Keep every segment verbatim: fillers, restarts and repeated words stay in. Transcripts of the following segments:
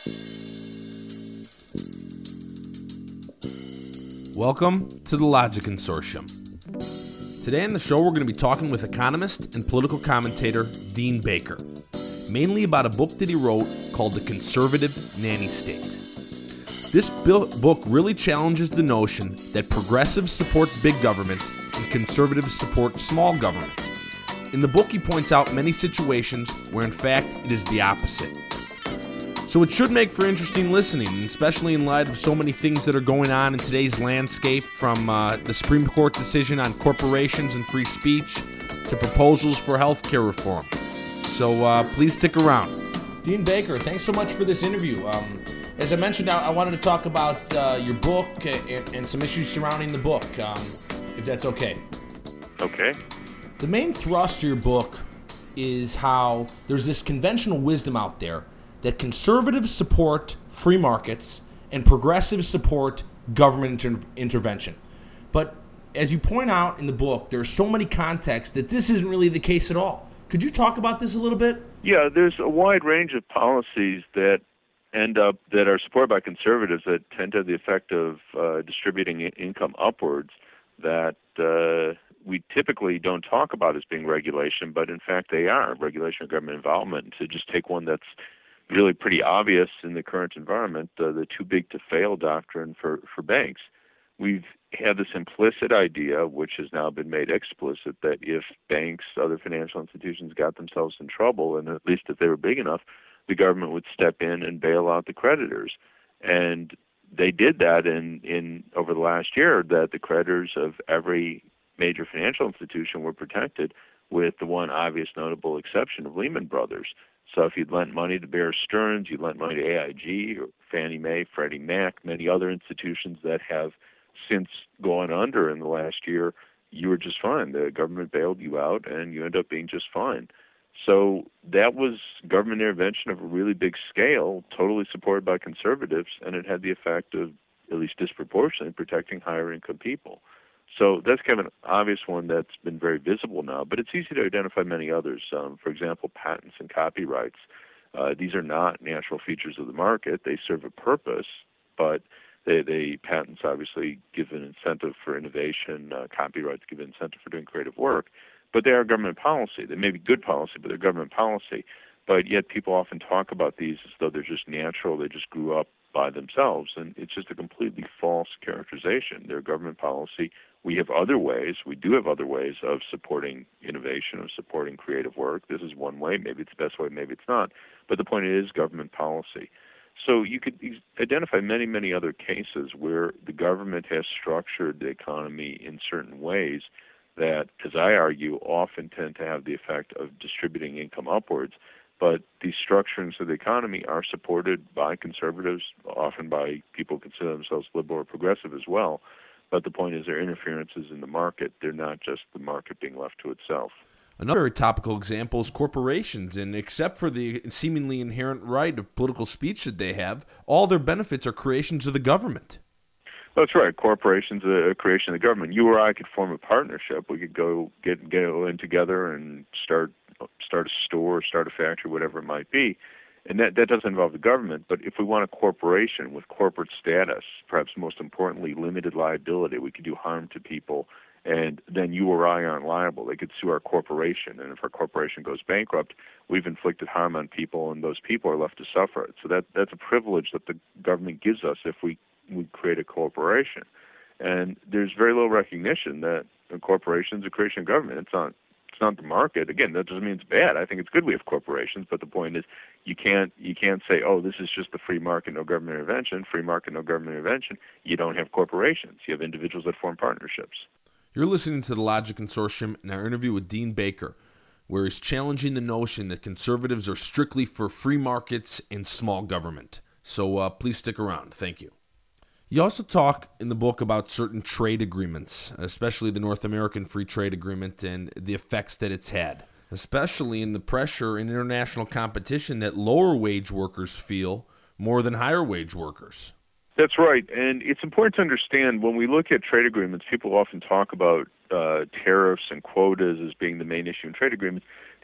Welcome to the Logic Consortium. Today on the show, we're going to be talking with economist and political commentator Dean Baker, mainly about a book that he wrote called The Conservative Nanny State. This book really challenges the notion that progressives support big government and conservatives support small government. In the book, he points out many situations where, in fact, it is the opposite. So it should make for interesting listening, especially in light of so many things that are going on in today's landscape, from uh, the Supreme Court decision on corporations and free speech to proposals for health care reform. So uh, please stick around. Dean Baker, thanks so much for this interview. Um, as I mentioned, I, I wanted to talk about uh, your book and, and some issues surrounding the book, um, if that's okay. Okay. The main thrust of your book is how there's this conventional wisdom out there that conservatives support free markets and progressives support government inter- intervention. But as you point out in the book, there's so many contexts that this isn't really the case at all. Could you talk about this a little bit? Yeah, there's a wide range of policies that end up, that are supported by conservatives that tend to have the effect of uh, distributing income upwards that uh, we typically don't talk about as being regulation, but in fact they are, regulation of government involvement. To just take one that's really pretty obvious in the current environment, uh, the too big to fail doctrine for, for banks. We've had this implicit idea, which has now been made explicit, that if banks, other financial institutions got themselves in trouble, and at least if they were big enough, the government would step in and bail out the creditors. And they did that in, in over the last year, that the creditors of every major financial institution were protected, with the one obvious notable exception of Lehman Brothers. So if you'd lent money to Bear Stearns, you'd lent money to A I G or Fannie Mae, Freddie Mac, many other institutions that have since gone under in the last year, you were just fine. The government bailed you out and you end up being just fine. So that was government intervention of a really big scale, totally supported by conservatives, and it had the effect of, at least disproportionately, protecting higher income people. So that's kind of an obvious one that's been very visible now, but it's easy to identify many others. Um, for example, patents and copyrights. Uh, these are not natural features of the market. They serve a purpose, but they, they patents obviously give an incentive for innovation. Uh, copyrights give an incentive for doing creative work, but they are government policy. They may be good policy, but they're government policy. But yet people often talk about these as though they're just natural. They just grew up by themselves, and it's just a completely false characterization. They're government policy. We have other ways, we do have other ways of supporting innovation, of supporting creative work. This is one way, maybe it's the best way, maybe it's not. But the point is government policy. So you could identify many, many other cases where the government has structured the economy in certain ways that, as I argue, often tend to have the effect of distributing income upwards. But these structurings of the economy are supported by conservatives, often by people who consider themselves liberal or progressive as well. But the point is, they're interferences in the market. They're not just the market being left to itself. Another topical example is corporations, and except for the seemingly inherent right of political speech that they have, all their benefits are creations of the government. That's right. Corporations are a creation of the government. You or I could form a partnership. We could go get go in together and start start a store, start a factory, whatever it might be. And that, that doesn't involve the government, but if we want a corporation with corporate status, perhaps most importantly, limited liability, we could do harm to people, and then you or I aren't liable. They could sue our corporation, and if our corporation goes bankrupt, we've inflicted harm on people, and those people are left to suffer it. So that that's a privilege that the government gives us if we, we create a corporation. And there's very little recognition that a corporation is a creation of government. It's not It's not the market. Again, that doesn't mean it's bad. I think it's good we have corporations, but the point is you can't you can't say, oh, this is just the free market, no government intervention, free market, no government intervention. You don't have corporations. You have individuals that form partnerships. You're listening to the Logic Consortium in our interview with Dean Baker, where he's challenging the notion that conservatives are strictly for free markets and small government. So uh, please stick around. Thank you. You also talk in the book about certain trade agreements, especially the North American Free Trade Agreement and the effects that it's had, especially in the pressure in international competition that lower wage workers feel more than higher wage workers. That's right. And it's important to understand when we look at trade agreements, people often talk about uh, tariffs and quotas as being the main issue in trade agreements.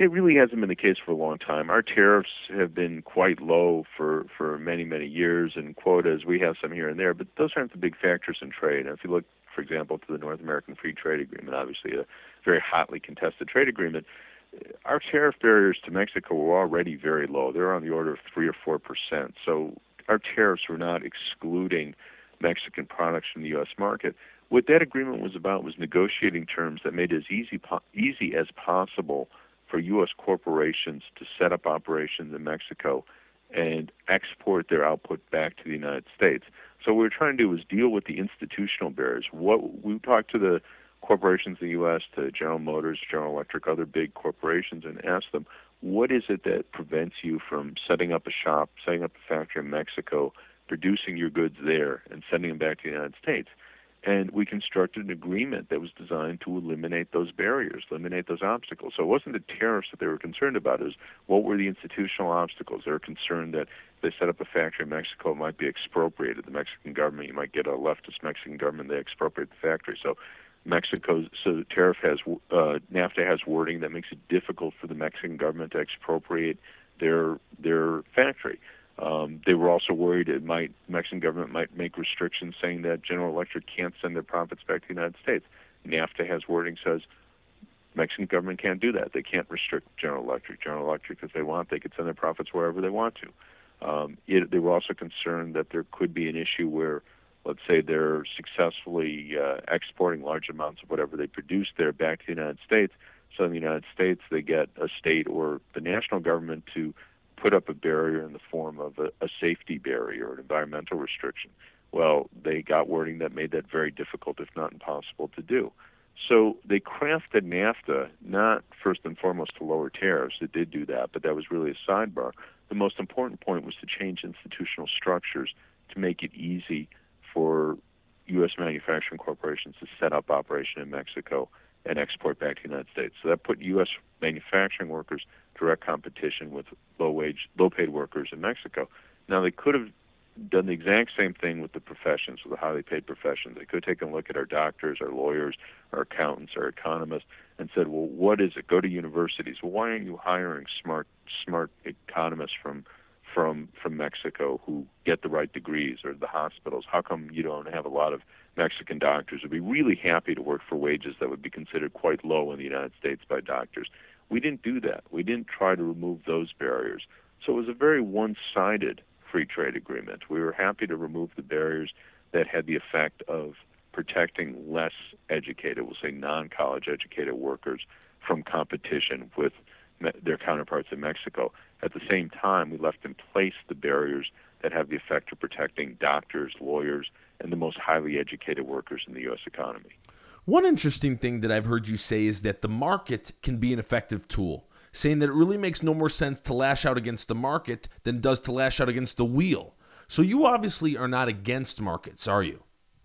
It really hasn't been the case for a long time. Our tariffs have been quite low for, for many, many years, and quotas, we have some here and there, but those aren't the big factors in trade. And if you look, for example, to the North American Free Trade Agreement, obviously a very hotly contested trade agreement, our tariff barriers to Mexico were already very low. They're on the order of three or four percent. So our tariffs were not excluding Mexican products from the U S market. What that agreement was about was negotiating terms that made it as easy, po- easy as possible for U S corporations to set up operations in Mexico and export their output back to the United States. So what we were trying to do was deal with the institutional barriers. What we talked to the corporations in the U S, to General Motors, General Electric, other big corporations, and asked them, what is it that prevents you from setting up a shop, setting up a factory in Mexico, producing your goods there, and sending them back to the United States? And we constructed an agreement that was designed to eliminate those barriers, eliminate those obstacles. So it wasn't the tariffs that they were concerned about. It was what were the institutional obstacles. They were concerned that if they set up a factory in Mexico, it might be expropriated. The Mexican government, you might get a leftist Mexican government, they expropriate the factory. So Mexico's, so the tariff has, uh, NAFTA has wording that makes it difficult for the Mexican government to expropriate their their factory. Um, they were also worried it might Mexican government might make restrictions saying that General Electric can't send their profits back to the United States. NAFTA has wording says Mexican government can't do that. They can't restrict General Electric. General Electric, if they want, they could send their profits wherever they want to. Um, it, they were also concerned that there could be an issue where, let's say, they're successfully uh, exporting large amounts of whatever they produce there back to the United States. So in the United States, they get a state or the national government to put up a barrier in the form of a, a safety barrier or an environmental restriction. Well, they got wording that made that very difficult, if not impossible, to do. So they crafted NAFTA not first and foremost to lower tariffs. It did do that, but that was really a sidebar. The most important point was to change institutional structures to make it easy for U S manufacturing corporations to set up operation in Mexico and export back to the United States. So that put U S manufacturing workers direct competition with low-wage, low-paid workers in Mexico. Now, they could have done the exact same thing with the professions, with the highly paid professions. They could have taken a look at our doctors, our lawyers, our accountants, our economists, and said, well, what is it? Go to universities. Well, why aren't you hiring smart, smart economists from from from Mexico who get the right degrees, or the hospitals? How come you don't have a lot of Mexican doctors who'd be really happy to work for wages that would be considered quite low in the United States by doctors? We didn't do that. We didn't try to remove those barriers. So it was a very one-sided free trade agreement. We were happy to remove the barriers that had the effect of protecting less educated, we'll say non-college educated workers from competition with me- their counterparts in Mexico. At the same time, we left in place the barriers that have the effect of protecting doctors, lawyers, and the most highly educated workers in the U S economy. One interesting thing that I've heard you say is that the market can be an effective tool, saying that it really makes no more sense to lash out against the market than it does to lash out against the wheel. So you obviously are not against markets, are you?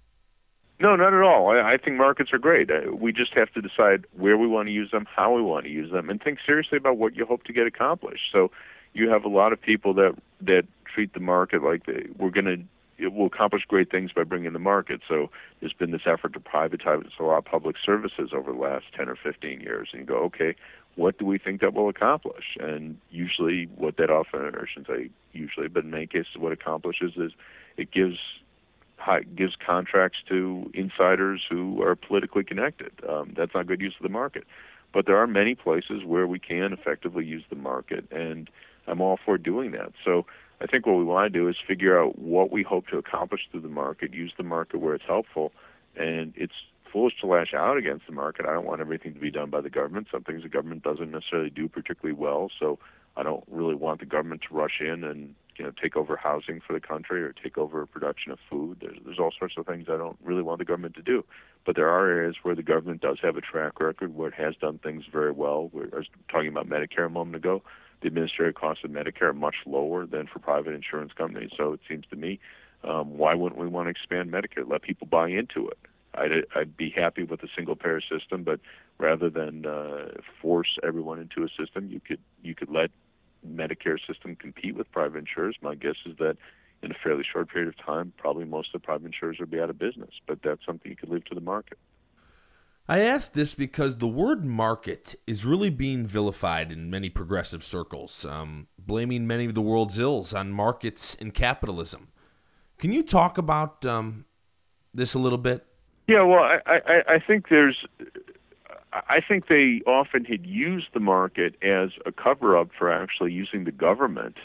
No, not at all. I, I think markets are great. Uh, we just have to decide where we want to use them, how we want to use them, and think seriously about what you hope to get accomplished. So you have a lot of people that that treat the market like they, we're going to it will accomplish great things by bringing the market. So there's been this effort to privatize a lot of public services over the last ten or fifteen years. And you go, okay, what do we think that will accomplish? And usually what that often, or I shouldn't say usually, but in many cases what it accomplishes is it gives high, gives contracts to insiders who are politically connected. Um, that's not good use of the market. But there are many places where we can effectively use the market, and I'm all for doing that. So I think what we want to do is figure out what we hope to accomplish through the market, use the market where it's helpful, and it's foolish to lash out against the market. I don't want everything to be done by the government. Some things the government doesn't necessarily do particularly well, so I don't really want the government to rush in and you know take over housing for the country or take over production of food. There's, there's all sorts of things I don't really want the government to do. But there are areas where the government does have a track record, where it has done things very well. We're, I was talking about Medicare a moment ago. The administrative costs of Medicare are much lower than for private insurance companies. So it seems to me, um, why wouldn't we want to expand Medicare? Let people buy into it. I'd, I'd be happy with a single-payer system, but rather than uh, force everyone into a system, you could you could let Medicare system compete with private insurers. My guess is that in a fairly short period of time, probably most of the private insurers will be out of business. But that's something you could leave to the market. I ask this because the word market is really being vilified in many progressive circles, um, blaming many of the world's ills on markets and capitalism. Can you talk about um, this a little bit? Yeah, well, I, I, I think there's, I think they often had used the market as a cover-up for actually using the government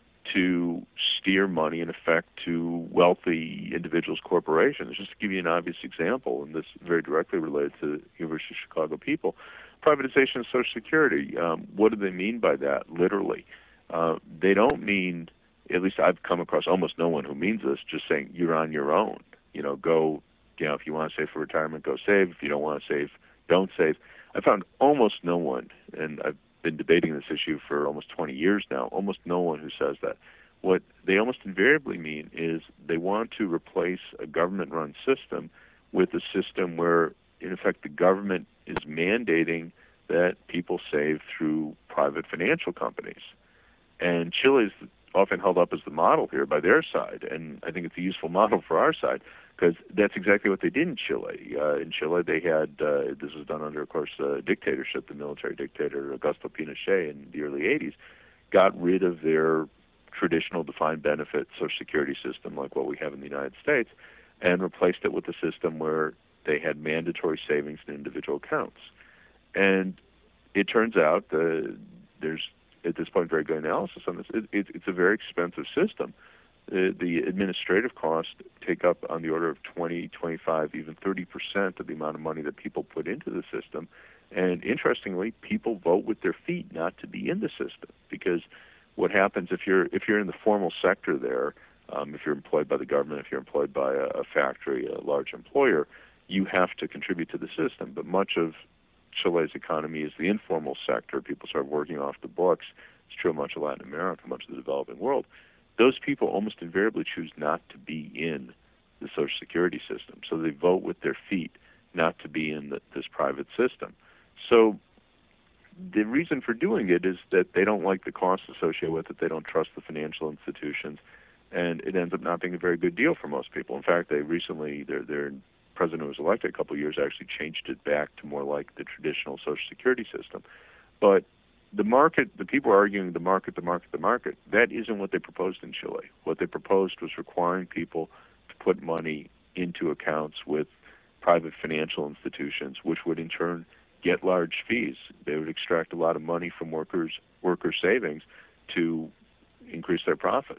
to steer money, in effect, to wealthy individuals, corporations. Just to give you an obvious example, and this is very directly related to the University of Chicago people, privatization of Social Security. Um, what do they mean by that, literally? Uh, they don't mean, at least I've come across almost no one who means this, just saying you're on your own. You know, go, you know, if you want to save for retirement, go save. If you don't want to save, don't save. I found almost no one, and I've been debating this issue for almost twenty years now, almost no one who says that. What they almost invariably mean is they want to replace a government-run system with a system where, in effect, the government is mandating that people save through private financial companies. And Chile is often held up as the model here by their side, and I think it's a useful model for our side, because that's exactly what they did in Chile. Uh, in Chile, they had, uh, this was done under, of course, uh, dictatorship, the military dictator Augusto Pinochet in the early eighties, got rid of their traditional defined benefit Social Security system like what we have in the United States, and replaced it with a system where they had mandatory savings in individual accounts. And it turns out uh, there's, at this point, very good analysis on this. It, it, it's a very expensive system. Uh, the administrative costs take up on the order of twenty, twenty-five, even thirty percent of the amount of money that people put into the system. And interestingly, people vote with their feet not to be in the system, because what happens if you're if you're in the formal sector there, um, if you're employed by the government, if you're employed by a, a factory, a large employer, you have to contribute to the system. But much of Chile's economy is the informal sector. People start working off the books. It's true of much of Latin America, much of the developing world. Those people almost invariably choose not to be in the Social Security system. So they vote with their feet not to be in the, this private system. So the reason for doing it is that they don't like the costs associated with it. They don't trust the financial institutions. And it ends up not being a very good deal for most people. In fact, they recently, their, their president who was elected a couple of years actually changed it back to more like the traditional Social Security system. But the market, the people are arguing the market, the market, the market. That isn't what they proposed in Chile. What they proposed was requiring people to put money into accounts with private financial institutions, which would in turn get large fees. They would extract a lot of money from workers, worker savings to increase their profits.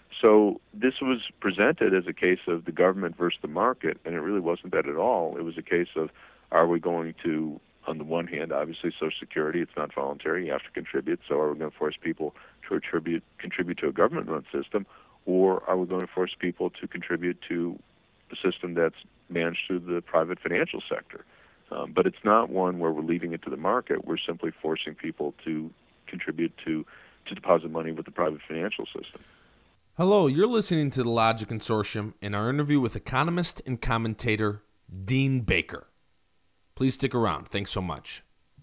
So this was presented as a case of the government versus the market, and it really wasn't that at all. It was a case of, are we going to, on the one hand, obviously Social Security, it's not voluntary, you have to contribute, so are we going to force people to attribute, contribute to a government-run system, or are we going to force people to contribute to a system that's managed through the private financial sector? Um, but it's not one where we're leaving it to the market. We're simply forcing people to contribute to, to deposit money with the private financial system. Hello, you're listening to the Logic Consortium and our interview with economist and commentator Dean Baker. Please stick around. Thanks so much.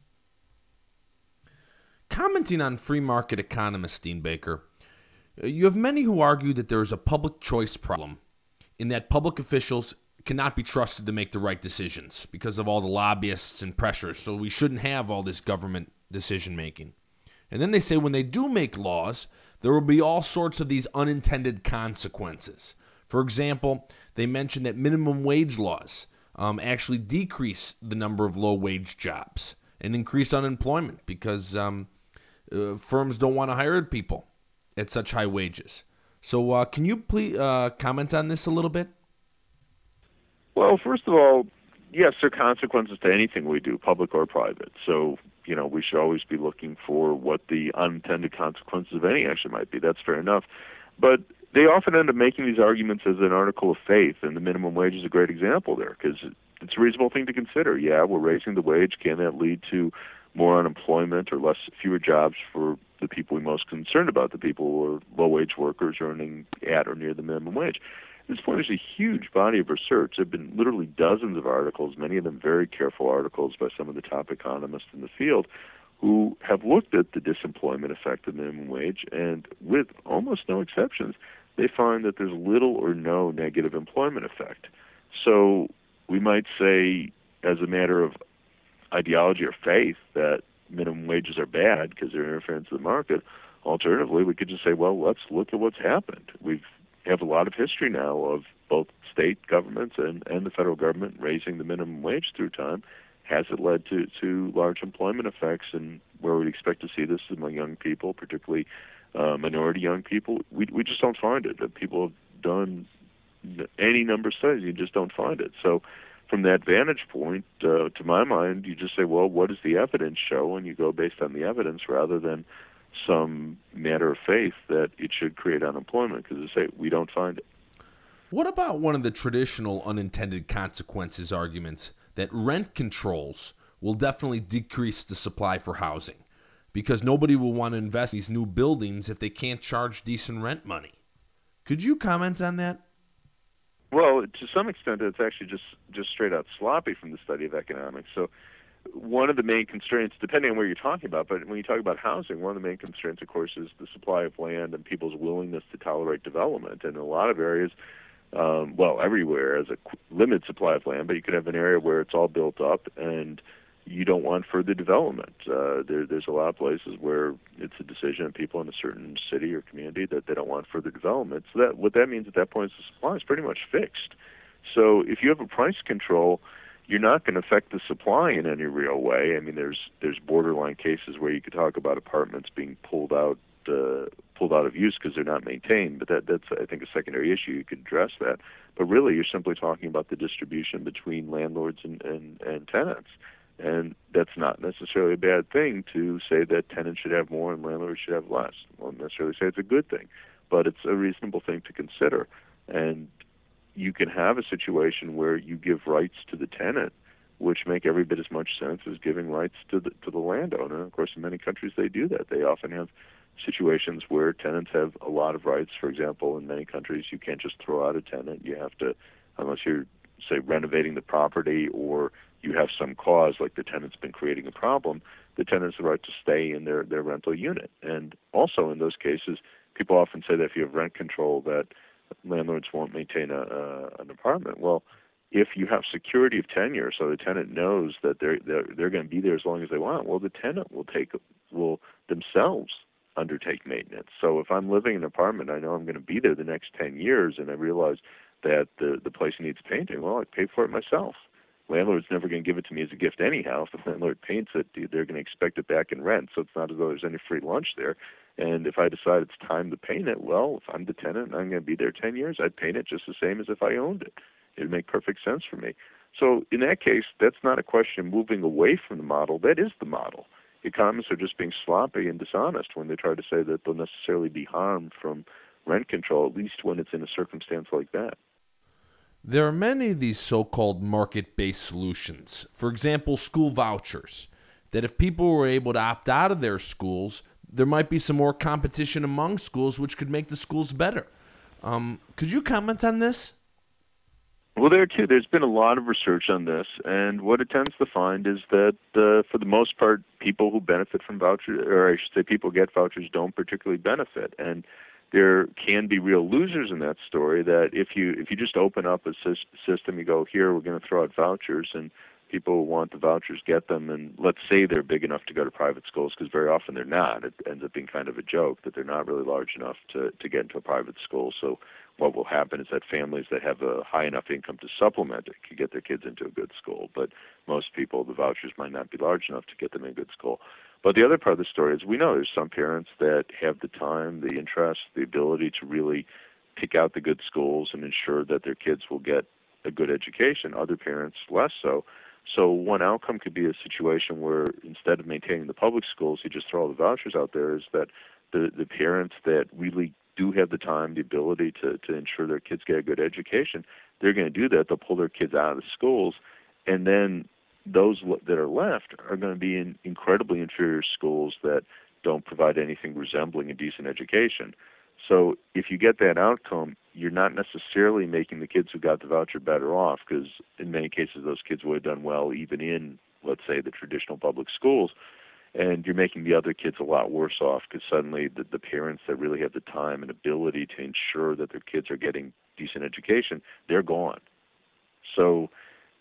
Commenting on free market economist Dean Baker, you have many who argue that there is a public choice problem in that public officials cannot be trusted to make the right decisions because of all the lobbyists and pressures, so we shouldn't have all this government decision making. And then they say when they do make laws, there will be all sorts of these unintended consequences. For example, they mention that minimum wage laws um, actually decrease the number of low-wage jobs and increase unemployment because um, uh, firms don't want to hire people at such high wages. So uh, can you please uh, comment on this a little bit? Well, first of all, yes, there are consequences to anything we do, public or private. So, you know, we should always be looking for what the unintended consequences of any action might be. That's fair enough. But they often end up making these arguments as an article of faith, and the minimum wage is a great example there because it's a reasonable thing to consider. Yeah, we're raising the wage. Can that lead to more unemployment or less, fewer jobs for the people we're most concerned about, the people who are low-wage workers earning at or near the minimum wage? At this point, there's a huge body of research. There have been literally dozens of articles, many of them very careful articles by some of the top economists in the field, who have looked at the disemployment effect of minimum wage, and with almost no exceptions, they find that there's little or no negative employment effect. So we might say, as a matter of ideology or faith that minimum wages are bad because they're interference with the market. Alternatively, we could just say, well, let's look at what's happened. We have a lot of history now of both state governments and, and the federal government raising the minimum wage through time. Has it led to, to large employment effects, and where we'd expect to see this among young people, particularly uh, minority young people? We we just don't find it. People have done any number of studies, you just don't find it. So from that vantage point, uh, to my mind, you just say, well, what does the evidence show? And you go based on the evidence rather than some matter of faith that it should create unemployment, because they say we don't find it. What about one of the traditional unintended consequences arguments that rent controls will definitely decrease the supply for housing because nobody will want to invest in these new buildings if they can't charge decent rent money? Could you comment on that? Well, to some extent, it's actually just, just straight out sloppy from the study of economics. So one of the main constraints, depending on where you're talking about, but when you talk about housing, one of the main constraints, of course, is the supply of land and people's willingness to tolerate development. And in a lot of areas, um, well, everywhere, as a limited supply of land, but you could have an area where it's all built up and you don't want further development. Uh, there, there's a lot of places where it's a decision of people in a certain city or community that they don't want further development. So that what that means at that point is the supply is pretty much fixed. So if you have a price control, you're not going to affect the supply in any real way. I mean, there's there's borderline cases where you could talk about apartments being pulled out uh, pulled out of use because they're not maintained, but that that's I think a secondary issue. You could address that. But really, you're simply talking about the distribution between landlords and, and, and tenants. And that's not necessarily a bad thing to say that tenants should have more and landlords should have less. I won't necessarily say it's a good thing, but it's a reasonable thing to consider. And you can have a situation where you give rights to the tenant, which make every bit as much sense as giving rights to the to the landowner. Of course, in many countries they do that. They often have situations where tenants have a lot of rights. For example, in many countries, you can't just throw out a tenant. You have to, unless you're, say, renovating the property or you have some cause, like the tenant's been creating a problem, the tenant has the right to stay in their, their rental unit. And also in those cases, people often say that if you have rent control, that landlords won't maintain a, a, an apartment. Well, if you have security of tenure, so the tenant knows that they're they're, they're going to be there as long as they want, well, the tenant will take will themselves undertake maintenance. So if I'm living in an apartment, I know I'm going to be there the next ten years, and I realize that the the place needs painting. Well, I pay for it myself. Landlord's never going to give it to me as a gift anyhow. If the landlord paints it, they're going to expect it back in rent. So it's not as though there's any free lunch there. And if I decide it's time to paint it, well, if I'm the tenant and I'm going to be there ten years, I'd paint it just the same as if I owned it. It would make perfect sense for me. So in that case, that's not a question of moving away from the model. That is the model. Economists are just being sloppy and dishonest when they try to say that they'll necessarily be harmed from rent control, at least when it's in a circumstance like that. There are many of these so-called market-based solutions. For example, school vouchers. That if people were able to opt out of their schools, there might be some more competition among schools, which could make the schools better. Um, could you comment on this? Well, there too, there's been a lot of research on this, and what it tends to find is that, uh, for the most part, people who benefit from vouchers, or I should say people who get vouchers, don't particularly benefit. And there can be real losers in that story, that if you if you just open up a system, you go, here, we're going to throw out vouchers, and people who want the vouchers get them, and let's say they're big enough to go to private schools, because very often they're not. It ends up being kind of a joke that they're not really large enough to, to get into a private school. So what will happen is that families that have a high enough income to supplement it can get their kids into a good school. But most people, the vouchers might not be large enough to get them in a good school. But the other part of the story is we know there's some parents that have the time, the interest, the ability to really pick out the good schools and ensure that their kids will get a good education. Other parents less so. So one outcome could be a situation where instead of maintaining the public schools, you just throw all the vouchers out there, is that the, the parents that really do have the time, the ability to, to ensure their kids get a good education, they're going to do that. They'll pull their kids out of the schools, and then those that are left are going to be in incredibly inferior schools that don't provide anything resembling a decent education. So if you get that outcome, you're not necessarily making the kids who got the voucher better off, because in many cases those kids would have done well even in, let's say, the traditional public schools, and you're making the other kids a lot worse off, because suddenly the, the parents that really have the time and ability to ensure that their kids are getting decent education, they're gone. So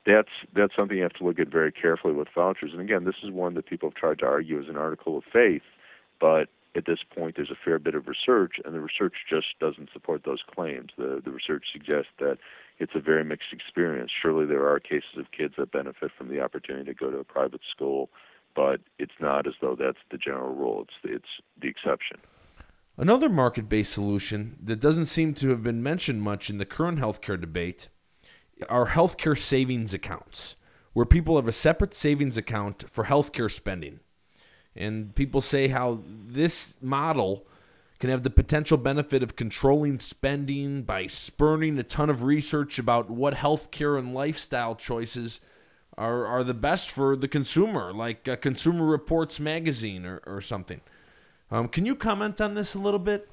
that's that's something you have to look at very carefully with vouchers. And again, this is one that people have tried to argue as an article of faith, but at this point there's a fair bit of research, and the research just doesn't support those claims. The, the research suggests that it's a very mixed experience. Surely there are cases of kids that benefit from the opportunity to go to a private school, but it's not as though that's the general rule. It's, it's the exception. Another market-based solution that doesn't seem to have been mentioned much in the current healthcare debate are healthcare savings accounts, where people have a separate savings account for healthcare spending. And people say how this model can have the potential benefit of controlling spending by spurning a ton of research about what healthcare and lifestyle choices are are the best for the consumer, like uh, Consumer Reports magazine or, or something. Um, can you comment on this a little bit?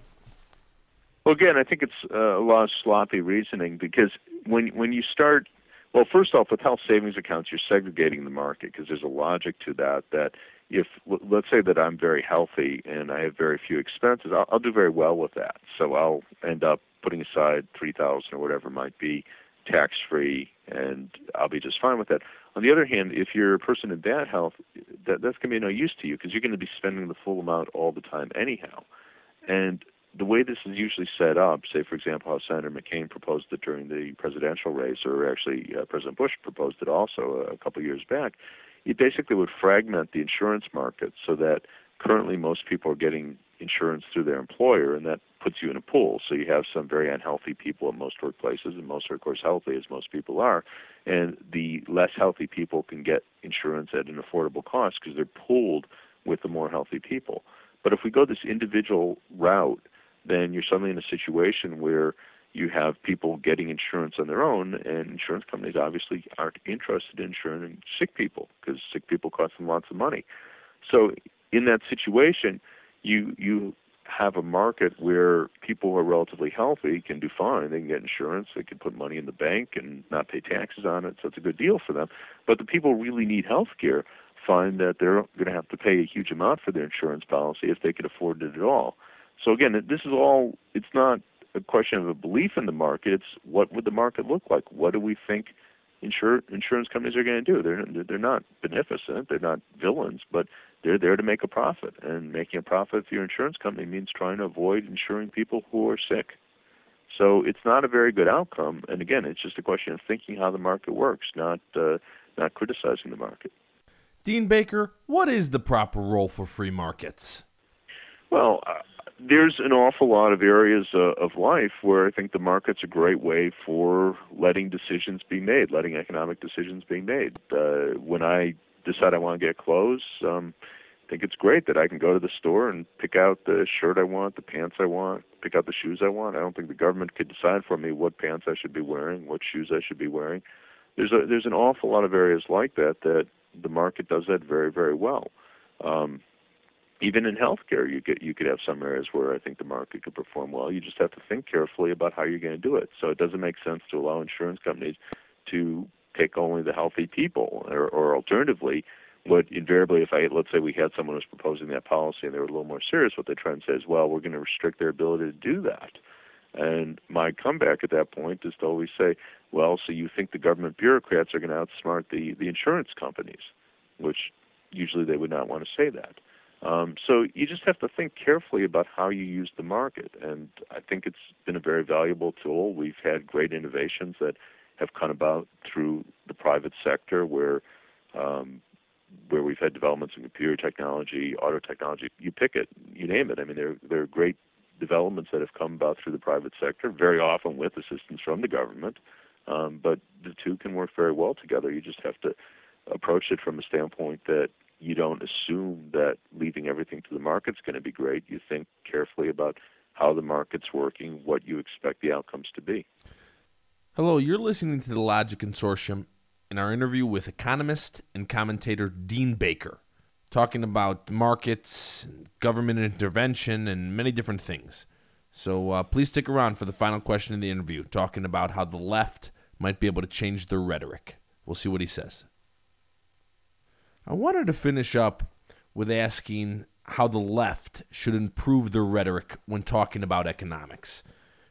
Well, again, I think it's uh, a lot of sloppy reasoning, because when when you start, well, first off, with health savings accounts, you're segregating the market, because there's a logic to that, that if, let's say that I'm very healthy and I have very few expenses, I'll, I'll do very well with that. So I'll end up putting aside three thousand dollars or whatever it might be tax-free, and I'll be just fine with that. On the other hand, if you're a person in bad health, that, that's going to be no use to you, because you're going to be spending the full amount all the time anyhow. And the way this is usually set up, say, for example, how Senator McCain proposed it during the presidential race, or actually uh, President Bush proposed it also a, a couple of years back, it basically would fragment the insurance market so that currently most people are getting insurance through their employer, and that puts you in a pool. So you have some very unhealthy people in most workplaces, and most are, of course, healthy, as most people are. And the less healthy people can get insurance at an affordable cost because they're pooled with the more healthy people. But if we go this individual route, then you're suddenly in a situation where you have people getting insurance on their own, and insurance companies obviously aren't interested in insuring sick people, because sick people cost them lots of money. So in that situation, you you have a market where people who are relatively healthy can do fine. They can get insurance, they can put money in the bank and not pay taxes on it, so it's a good deal for them. But the people who really need health care find that they're going to have to pay a huge amount for their insurance policy if they could afford it at all. So again, this is all, it's not a question of a belief in the market, it's what would the market look like? What do we think insur- insurance companies are going to do? They're, they're not beneficent, they're not villains, but they're there to make a profit. And making a profit for your insurance company means trying to avoid insuring people who are sick. So it's not a very good outcome. And again, it's just a question of thinking how the market works, not uh, not criticizing the market. Dean Baker, what is the proper role for free markets? Well, uh, there's an awful lot of areas uh, of life where I think the market's a great way for letting decisions be made, letting economic decisions be made. Uh, when I decide I want to get clothes, um, I think it's great that I can go to the store and pick out the shirt I want, the pants I want, pick out the shoes I want. I don't think the government could decide for me what pants I should be wearing, what shoes I should be wearing. There's a, there's an awful lot of areas like that that the market does that very, very well. Um, even in healthcare, you get you could have some areas where I think the market could perform well. You just have to think carefully about how you're going to do it. So it doesn't make sense to allow insurance companies to take only the healthy people, or, or alternatively, what invariably, if I let's say we had someone who was proposing that policy and they were a little more serious, what they try and say is, well, we're going to restrict their ability to do that. And my comeback at that point is to always say, well, so you think the government bureaucrats are going to outsmart the, the insurance companies, which usually they would not want to say that. Um, so you just have to think carefully about how you use the market. And I think it's been a very valuable tool. We've had great innovations that have come about through the private sector where um, where we've had developments in computer technology, auto technology, you pick it, you name it. I mean, there, there are great developments that have come about through the private sector, very often with assistance from the government, um, but the two can work very well together. You just have to approach it from a standpoint that you don't assume that leaving everything to the market's going to be great. You think carefully about how the market's working, what you expect the outcomes to be. Hello, you're listening to the Logic Consortium in our interview with economist and commentator Dean Baker, talking about markets, government intervention, and many different things. So uh, please stick around for the final question in the interview, talking about how the left might be able to change their rhetoric. We'll see what he says. I wanted to finish up with asking how the left should improve their rhetoric when talking about economics.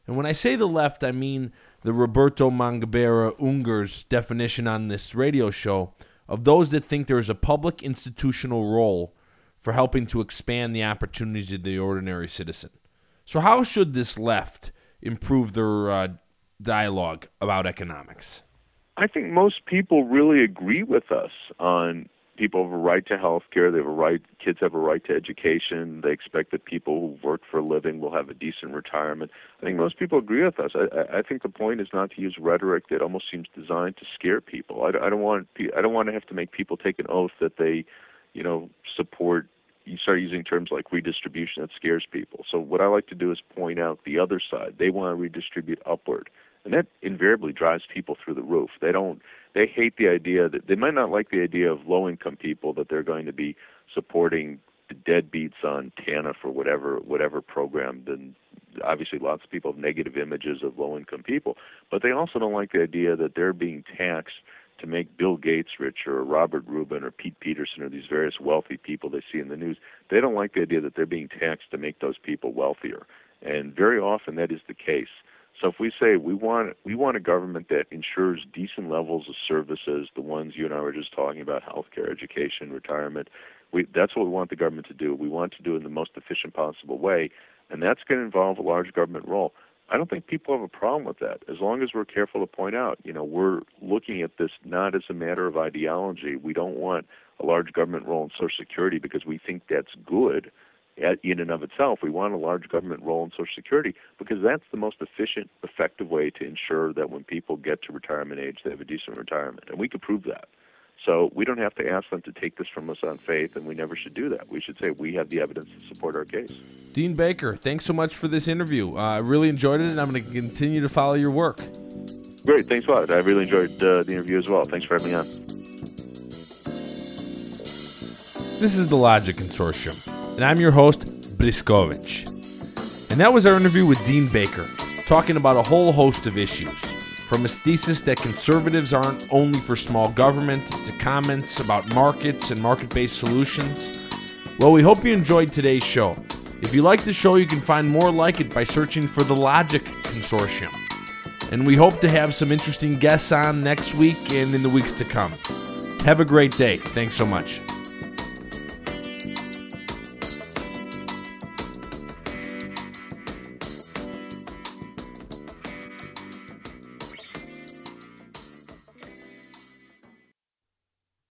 And when I say the left, I mean the Roberto Mangabera Unger's definition on this radio show of those that think there is a public institutional role for helping to expand the opportunities of the ordinary citizen. So how should this left improve their uh, dialogue about economics? I think most people really agree with us on people have a right to health care, they have a right, kids have a right to education, they expect that people who work for a living will have a decent retirement. I think most people agree with us. I, I think the point is not to use rhetoric that almost seems designed to scare people. I, I don't want I don't want to have to make people take an oath that they, you know, support. You start using terms like redistribution that scares people. So what I like to do is point out the other side. They want to redistribute upward. And that invariably drives people through the roof. They don't. They hate the idea that they might not like the idea of low-income people that they're going to be supporting the deadbeats on TANF or whatever whatever program. Then obviously lots of people have negative images of low-income people, but they also don't like the idea that they're being taxed to make Bill Gates rich or Robert Rubin or Pete Peterson or these various wealthy people they see in the news. They don't like the idea that they're being taxed to make those people wealthier, and very often that is the case. So if we say we want we want a government that ensures decent levels of services, the ones you and I were just talking about, healthcare, education, retirement, we, that's what we want the government to do. We want to do it in the most efficient possible way, and that's going to involve a large government role. I don't think people have a problem with that, as long as we're careful to point out, you know, we're looking at this not as a matter of ideology. We don't want a large government role in Social Security because we think that's good in and of itself. We want a large government role in Social Security because that's the most efficient, effective way to ensure that when people get to retirement age, they have a decent retirement. And we could prove that. So we don't have to ask them to take this from us on faith, and we never should do that. We should say we have the evidence to support our case. Dean Baker, thanks so much for this interview. Uh, I really enjoyed it, and I'm going to continue to follow your work. Great. Thanks a lot. I really enjoyed uh, the interview as well. Thanks for having me on. This is the Logic Consortium, and I'm your host, Briskovich. And that was our interview with Dean Baker, talking about a whole host of issues, from his thesis that conservatives aren't only for small government to comments about markets and market-based solutions. Well, we hope you enjoyed today's show. If you like the show, you can find more like it by searching for the Logic Consortium. And we hope to have some interesting guests on next week and in the weeks to come. Have a great day. Thanks so much.